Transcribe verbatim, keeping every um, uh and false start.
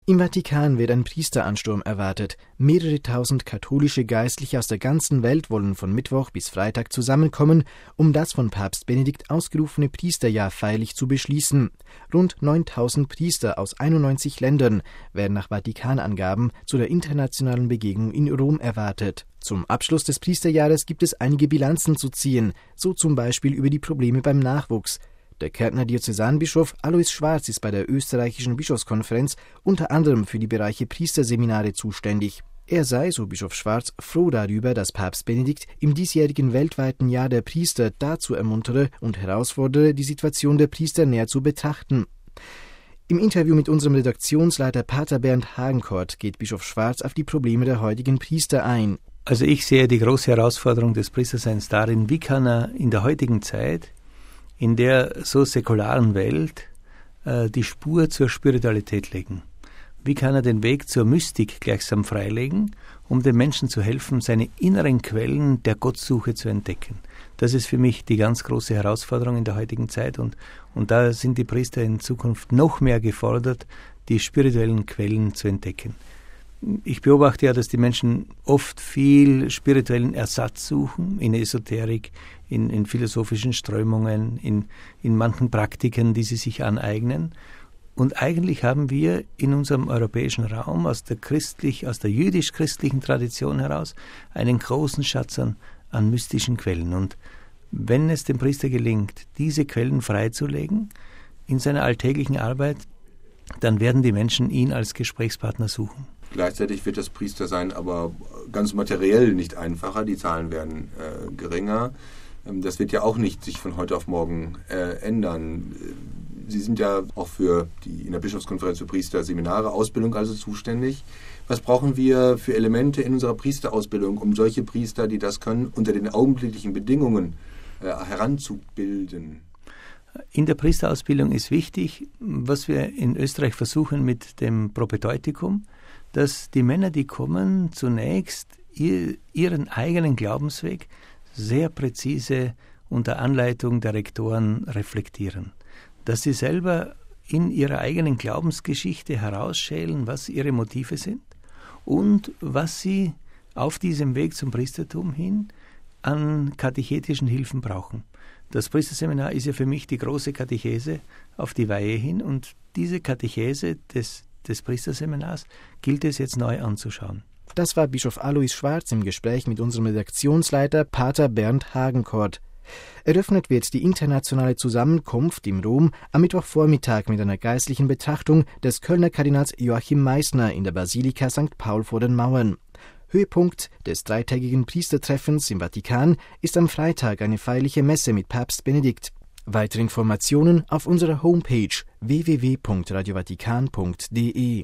Im Vatikan wird ein Priesteransturm erwartet. Mehrere tausend katholische Geistliche aus der ganzen Welt wollen von Mittwoch bis Freitag zusammenkommen, um das von Papst Benedikt ausgerufene Priesterjahr feierlich zu beschließen. Rund neuntausend Priester aus einundneunzig Ländern werden nach Vatikanangaben zu der internationalen Begegnung in Rom erwartet. Zum Abschluss des Priesterjahres gibt es einige Bilanzen zu ziehen, so zum Beispiel über die Probleme beim Nachwuchs. Der Kärntner Diözesanbischof Alois Schwarz ist bei der österreichischen Bischofskonferenz unter anderem für die Bereiche Priesterseminare zuständig. Er sei, so Bischof Schwarz, froh darüber, dass Papst Benedikt im diesjährigen weltweiten Jahr der Priester dazu ermuntere und herausfordere, die Situation der Priester näher zu betrachten. Im Interview mit unserem Redaktionsleiter Pater Bernd Hagenkort geht Bischof Schwarz auf die Probleme der heutigen Priester ein. Also ich sehe die große Herausforderung des Priesterseins darin, wie kann er in der heutigen Zeit in der so säkularen Welt äh, die Spur zur Spiritualität legen. Wie kann er den Weg zur Mystik gleichsam freilegen, um den Menschen zu helfen, seine inneren Quellen der Gottsuche zu entdecken? Das ist für mich die ganz große Herausforderung in der heutigen Zeit und, und da sind die Priester in Zukunft noch mehr gefordert, die spirituellen Quellen zu entdecken. Ich beobachte ja, dass die Menschen oft viel spirituellen Ersatz suchen, in Esoterik, in, in philosophischen Strömungen, in, in manchen Praktiken, die sie sich aneignen. Und eigentlich haben wir in unserem europäischen Raum aus der christlich, aus der jüdisch-christlichen Tradition heraus einen großen Schatz an, an mystischen Quellen. Und wenn es dem Priester gelingt, diese Quellen freizulegen in seiner alltäglichen Arbeit, dann werden die Menschen ihn als Gesprächspartner suchen. Gleichzeitig wird das Priestersein aber ganz materiell nicht einfacher, die Zahlen werden äh, geringer. Ähm, das wird ja auch nicht sich von heute auf morgen äh, ändern. Sie sind ja auch für die in der Bischofskonferenz für Priester Seminare, Ausbildung also zuständig. Was brauchen wir für Elemente in unserer Priesterausbildung, um solche Priester, die das können, unter den augenblicklichen Bedingungen äh, heranzubilden? In der Priesterausbildung ist wichtig, was wir in Österreich versuchen mit dem Propädeutikum, dass die Männer, die kommen, zunächst ihr, ihren eigenen Glaubensweg sehr präzise unter Anleitung der Rektoren reflektieren. Dass sie selber in ihrer eigenen Glaubensgeschichte herausschälen, was ihre Motive sind und was sie auf diesem Weg zum Priestertum hin an katechetischen Hilfen brauchen. Das Priesterseminar ist ja für mich die große Katechese auf die Weihe hin und diese Katechese des, des Priesterseminars gilt es jetzt neu anzuschauen. Das war Bischof Alois Schwarz im Gespräch mit unserem Redaktionsleiter Pater Bernd Hagenkort. Eröffnet wird die internationale Zusammenkunft in Rom am Mittwochvormittag mit einer geistlichen Betrachtung des Kölner Kardinals Joachim Meissner in der Basilika Sankt Paul vor den Mauern. Höhepunkt des dreitägigen Priestertreffens im Vatikan ist am Freitag eine feierliche Messe mit Papst Benedikt. Weitere Informationen auf unserer Homepage w w w punkt radio vatikan punkt d e.